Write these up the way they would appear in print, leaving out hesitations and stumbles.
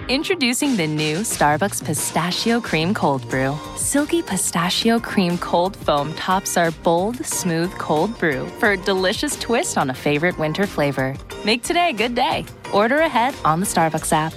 Introducing the new Starbucks Pistachio Cream Cold Brew. Silky pistachio cream cold foam tops our bold, smooth cold brew for a delicious twist on a favorite winter flavor. Make today a good day. Order ahead on the Starbucks app.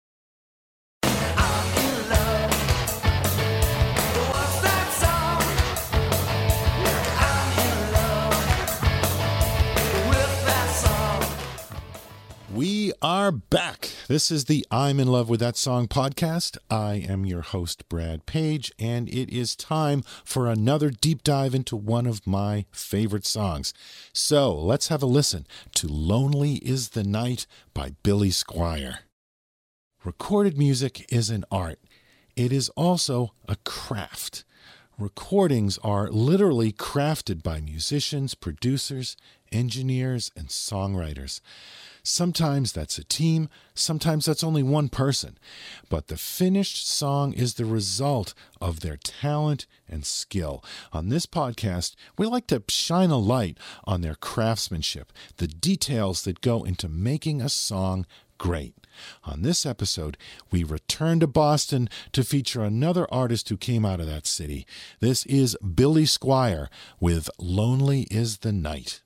We are back. This is the I'm in Love with That Song podcast. I am your host, Brad Page, and it is time for another deep dive into one of my favorite songs. So let's have a listen to Lonely is the Night by Billy Squier. Recorded music is an art. It is also a craft. Recordings are literally crafted by musicians, producers, engineers, and songwriters. Sometimes that's a team, sometimes that's only one person, but the finished song is the result of their talent and skill. On this podcast, we like to shine a light on their craftsmanship, the details that go into making a song great. On this episode, we return to Boston to feature another artist who came out of that city. This is Billy Squier with Lonely is the Night.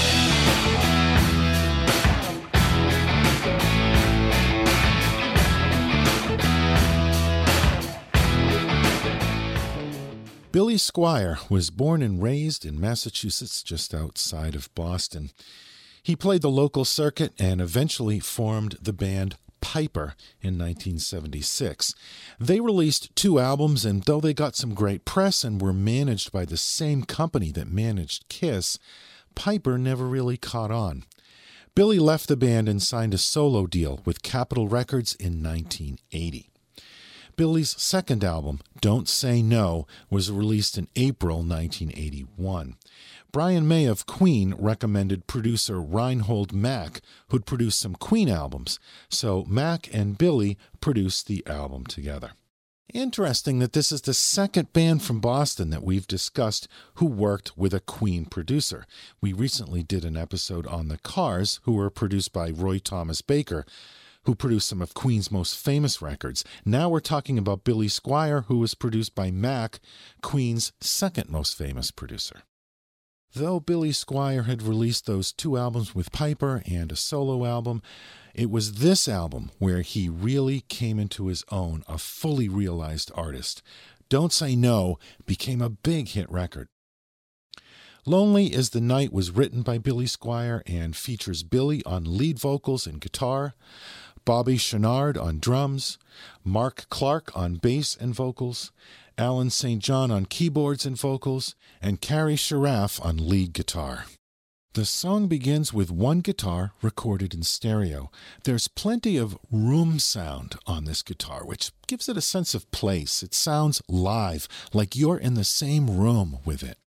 Billy Squier was born and raised in Massachusetts, just outside of Boston. He played the local circuit and eventually formed the band Piper in 1976. They released 2 albums, and though they got some great press and were managed by the same company that managed Kiss, Piper never really caught on. Billy left the band and signed a solo deal with Capitol Records in 1980. Billy's second album, Don't Say No, was released in April 1981. Brian May of Queen recommended producer Reinhold Mack, who'd produced some Queen albums, so Mack and Billy produced the album together. Interesting that this is the second band from Boston that we've discussed who worked with a Queen producer. We recently did an episode on the Cars, who were produced by Roy Thomas Baker, who produced some of Queen's most famous records. Now we're talking about Billy Squier, who was produced by Mack, Queen's second most famous producer. Though Billy Squier had released those 2 albums with Piper and a solo album, it was this album where he really came into his own, a fully realized artist. Don't Say No became a big hit record. Lonely is the Night was written by Billy Squier and features Billy on lead vocals and guitar, Bobby Chenard on drums, Mark Clark on bass and vocals, Alan St. John on keyboards and vocals, and Carrie Sharaf on lead guitar. The song begins with one guitar recorded in stereo. There's plenty of room sound on this guitar, which gives it a sense of place. It sounds live, like you're in the same room with it.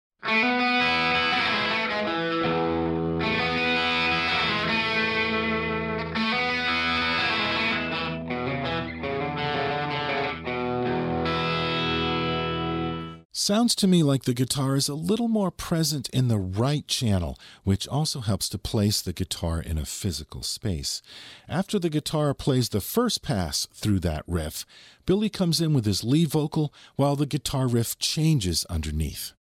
Sounds to me like the guitar is a little more present in the right channel, which also helps to place the guitar in a physical space. After the guitar plays the first pass through that riff, Billy comes in with his lead vocal while the guitar riff changes underneath.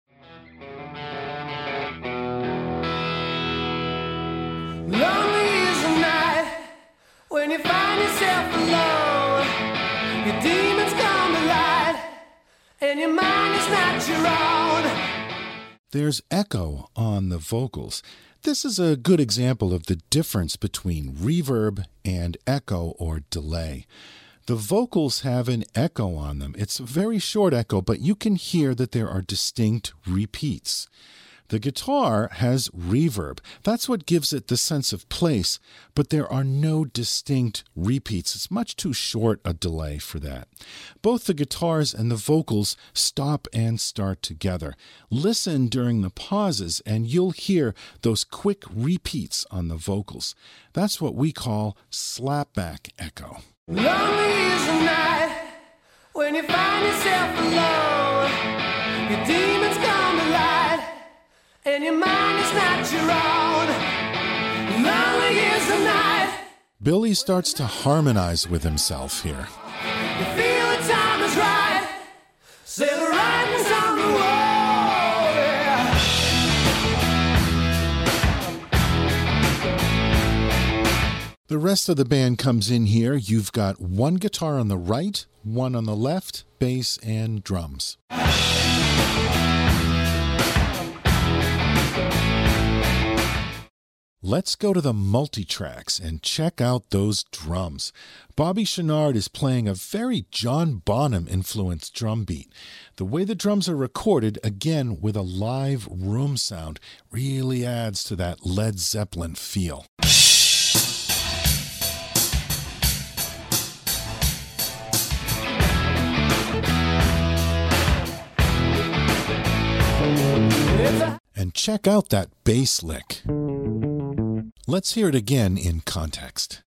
Lonely is the night when you find yourself alone. Your demons come to light and your mind is not your own. There's echo on the vocals. This is a good example of the difference between reverb and echo or delay. The vocals have an echo on them. It's a very short echo, but you can hear that there are distinct repeats. The guitar has reverb. That's what gives it the sense of place, but there are no distinct repeats. It's much too short a delay for that. Both the guitars and the vocals stop and start together. Listen during the pauses and you'll hear those quick repeats on the vocals. That's what we call slapback echo. Lonely is the night when you find yourself alone. Your demons come to light and your mind is not your own. Lonely is the night Billy starts to harmonize with himself here. You feel the time is right. Say the writing's on the wall. Yeah. The rest of the band comes in here. You've got one guitar on the right, one on the left, bass and drums. Let's go to the multi-tracks and check out those drums. Bobby Chenard is playing a very John Bonham-influenced drum beat. The way the drums are recorded, again with a live room sound, really adds to that Led Zeppelin feel. And check out that bass lick. Let's hear it again in context.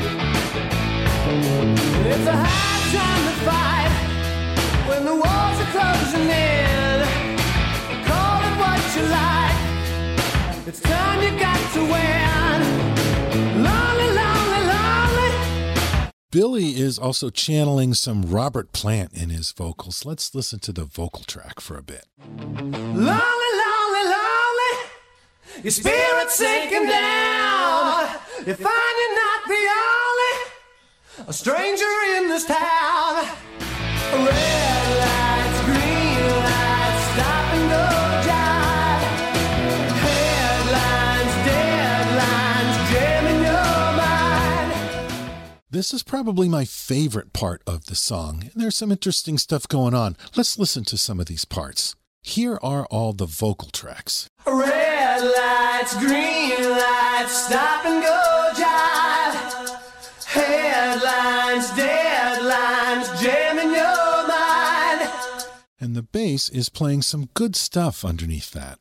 It's a hard time to fight when the walls are closing in. Call it what you like. It's time you got to win. Lonely, lonely, lonely. Billy is also channeling some Robert Plant in his vocals. Let's listen to the vocal track for a bit. Lonely, lonely, lonely. Your spirit's sinking down. You find you're not the only a stranger in this town. Red lights, green lights, stop and go jive. Headlines, deadlines, jamming your mind. This is probably my favorite part of the song. There's some interesting stuff going on. Let's listen to some of these parts. Here are all the vocal tracks. Red lights, green lights, stop and go jive. Headlines, deadlines, jamming your mind. And the bass is playing some good stuff underneath that.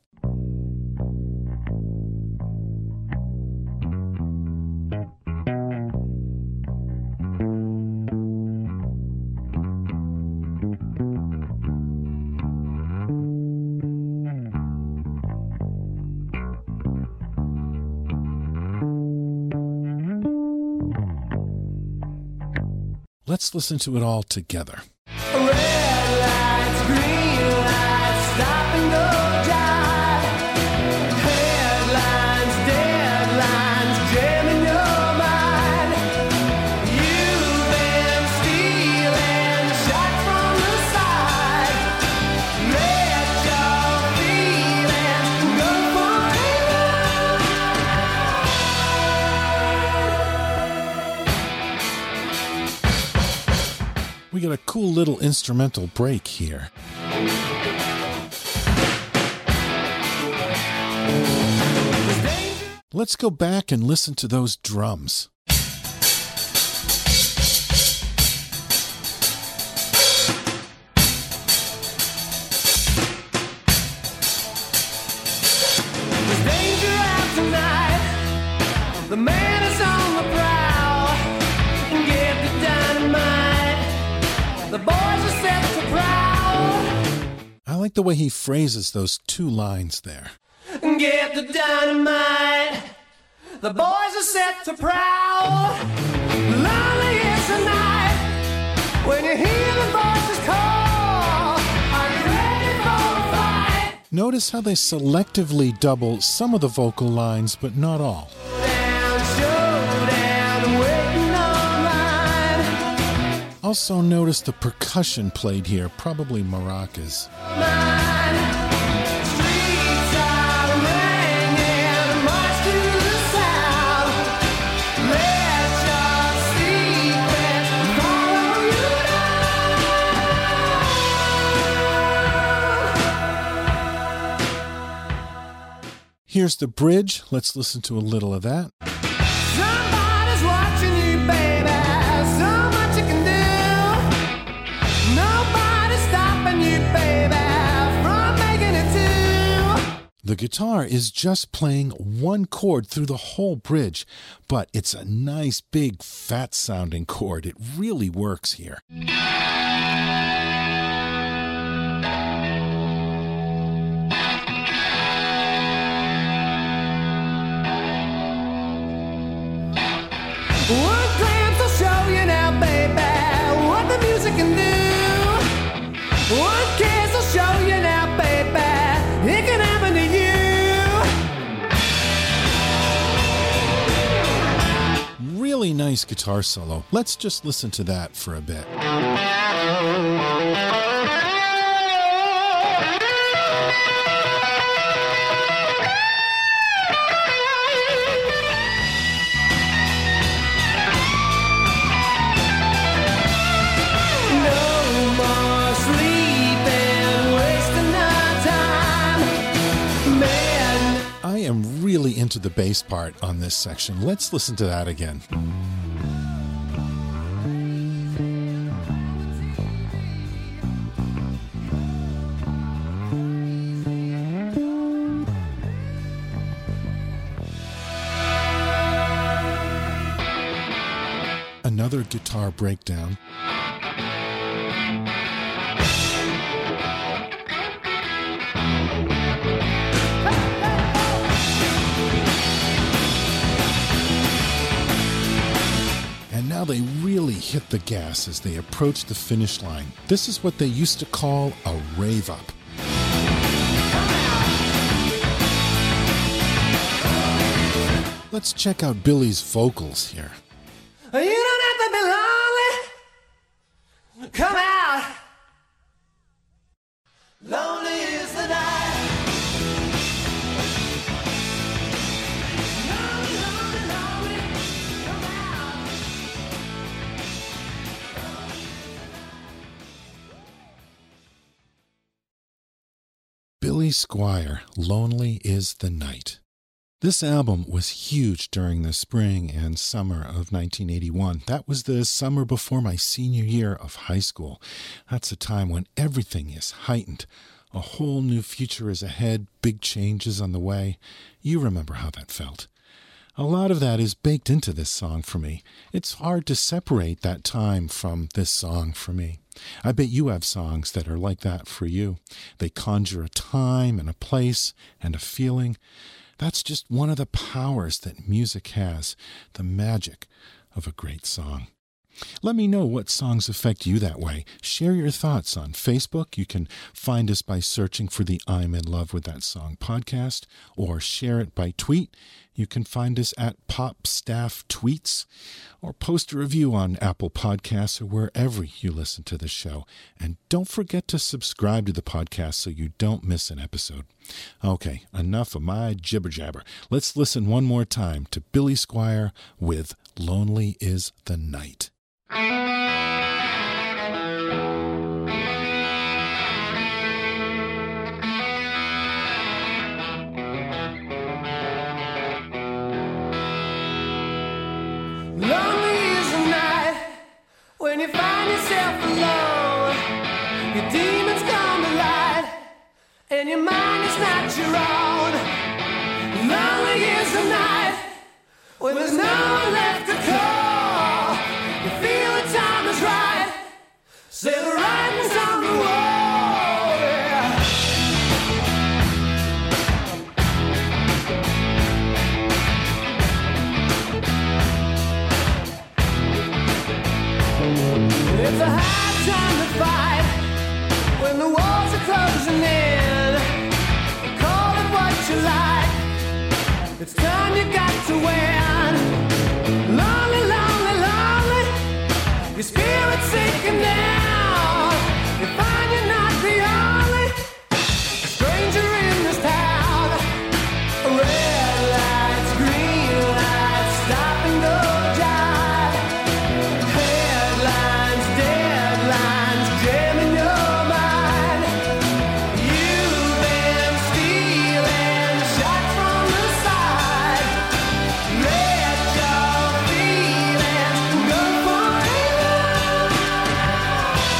Let's listen to it all together. Red lights, green lights, stop and go jive. Headlines, deadlines, jamming your mind. You've been stealing shots from the side. Let your feelings go forever. We got a cool little instrumental break here. Let's go back and listen to those drums. There's danger out tonight. The man is on the prowl. Get the dynamite. The boys are set to prowl. I like the way he phrases those two lines there. Get the dynamite. The boys are set to prowl. Lonely is the night when you hear the voices call. Are you ready for a fight? Notice how they selectively double some of the vocal lines, but not all. Showdown, waiting online. Also notice the percussion played here, probably maracas. Streets are ringing, march to the sound. Let your secrets follow you down. Here's the bridge. Let's listen to a little of that. Somebody's watching you, baby. So much you can do. Nobody's stopping you, baby, from making it too. The guitar is just playing one chord through the whole bridge, but it's a nice, big, fat-sounding chord. It really works here. nice guitar solo. Let's just listen to that for a bit. I am really into the bass part on this section. Let's listen to that again. Another guitar breakdown. And now they really hit the gas as they approach the finish line. This is what they used to call a rave up. Let's check out Billy's vocals here. You don't have to be lonely. Come out. Lonely is the night. Lonely, lonely, lonely. Come out. Billy Squier, Lonely is the Night. This album was huge during the spring and summer of 1981. That was the summer before my senior year of high school. That's a time when everything is heightened. A whole new future is ahead, big changes on the way. You remember how that felt. A lot of that is baked into this song for me. It's hard to separate that time from this song for me. I bet you have songs that are like that for you. They conjure a time and a place and a feeling. That's just one of the powers that music has, the magic of a great song. Let me know what songs affect you that way. Share your thoughts on Facebook. You can find us by searching for the I'm in Love with That Song podcast, or share it by tweet. You can find us at PopStaff Tweets, or post a review on Apple Podcasts or wherever you listen to the show. And don't forget to subscribe to the podcast so you don't miss an episode. Okay, enough of my jibber jabber. Let's listen one more time to Billy Squier with Lonely is the Night. Lonely is the night when you find yourself alone. Your demons come to light, and your mind is not your own. Lonely is the night when there's no one left to call. You feel the time is right, say the writing's on the wall. Yeah. It's a hard time to fight when the walls are closing in. Call it what you like, it's time you got to win. Lonely, lonely, lonely, your spirit's sinking down. You find you're not the only stranger in this town. Red lights, green lights, stop and go jive. Headlines, deadlines, jamming your mind. You've been stealing shots from the side. Let your feelings go for it.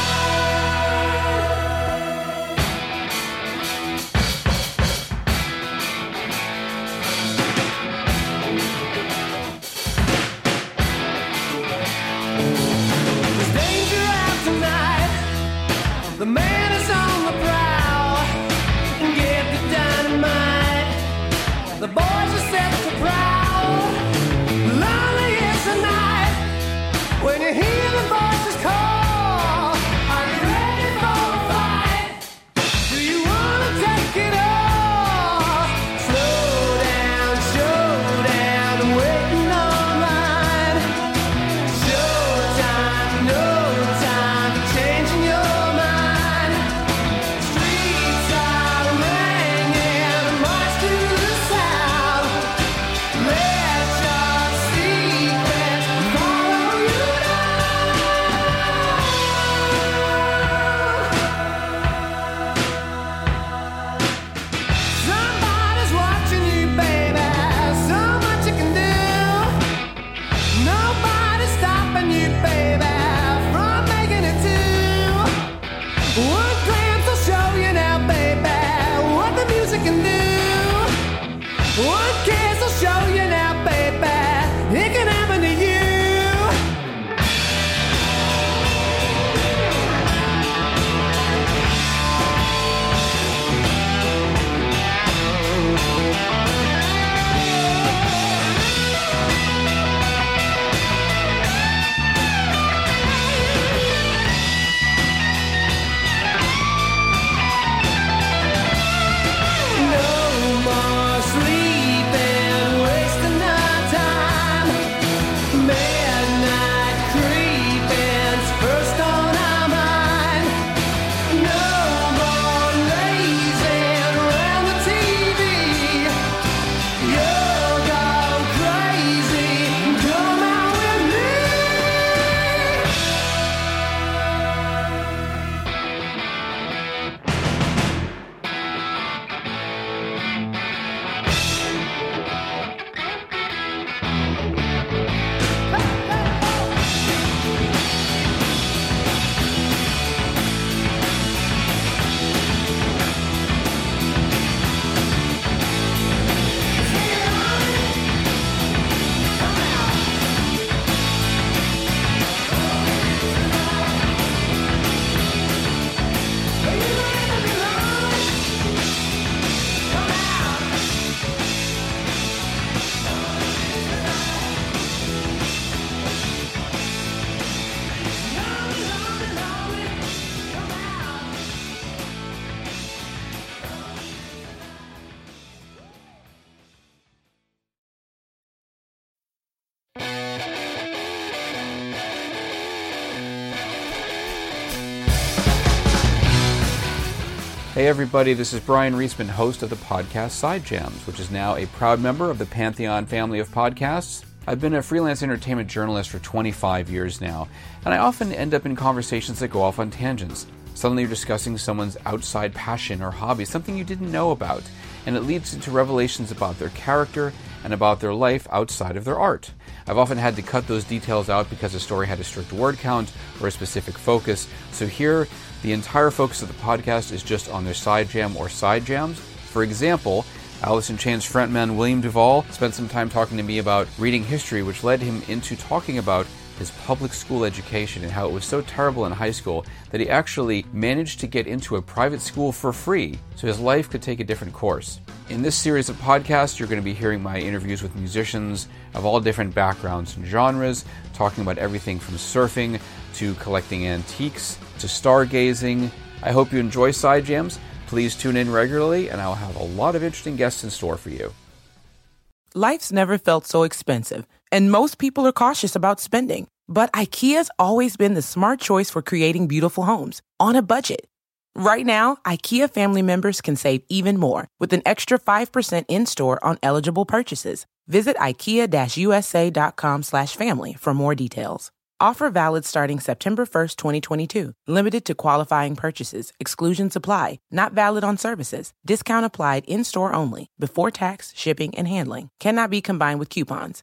Hey everybody, this is Brian Reisman, host of the podcast Side Jams, which is now a proud member of the Pantheon family of podcasts. I've been a freelance entertainment journalist for 25 years now, and I often end up in conversations that go off on tangents. Suddenly you're discussing someone's outside passion or hobby, something you didn't know about, and it leads into revelations about their character and about their life outside of their art. I've often had to cut those details out because a story had a strict word count or a specific focus, so here the entire focus of the podcast is just on their side jam or side jams. For example, Alice in Chains frontman William Duvall spent some time talking to me about reading history, which led him into talking about his public school education and how it was so terrible in high school that he actually managed to get into a private school for free so his life could take a different course. In this series of podcasts, you're going to be hearing my interviews with musicians of all different backgrounds and genres, talking about everything from surfing to collecting antiques to stargazing. I hope you enjoy Side Jams. Please tune in regularly, and I'll have a lot of interesting guests in store for you. Life's never felt so expensive, and most people are cautious about spending. But IKEA's always been the smart choice for creating beautiful homes on a budget. Right now, IKEA family members can save even more with an extra 5% in-store on eligible purchases. Visit IKEA-USA.com/family for more details. Offer valid starting September 1st, 2022. Limited to qualifying purchases. Exclusions apply. Not valid on services. Discount applied in-store only. Before tax, shipping, and handling. Cannot be combined with coupons.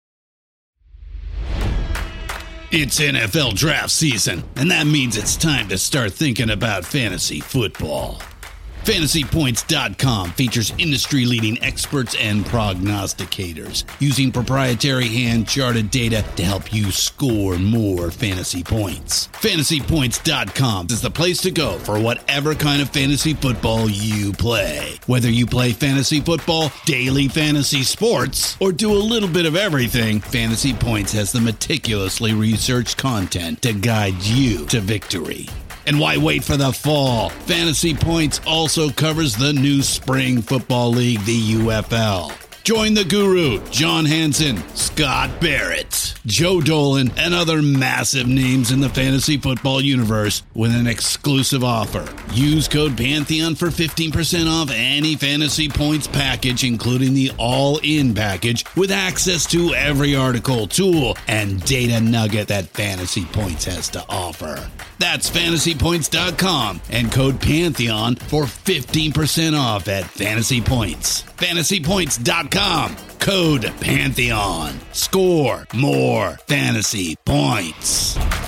It's NFL draft season, and that means it's time to start thinking about fantasy football. FantasyPoints.com features industry-leading experts and prognosticators using proprietary hand-charted data to help you score more fantasy points. FantasyPoints.com is the place to go for whatever kind of fantasy football you play. Whether you play fantasy football, daily fantasy sports, or do a little bit of everything, Fantasy Points has the meticulously researched content to guide you to victory. And why wait for the fall? Fantasy Points also covers the new spring football league, the UFL. Join the guru, John Hansen, Scott Barrett, Joe Dolan, and other massive names in the fantasy football universe with an exclusive offer. Use code Pantheon for 15% off any Fantasy Points package, including the all-in package, with access to every article, tool, and data nugget that Fantasy Points has to offer. That's FantasyPoints.com and code Pantheon for 15% off at Fantasy Points. FantasyPoints.com, code Pantheon. Score more fantasy points.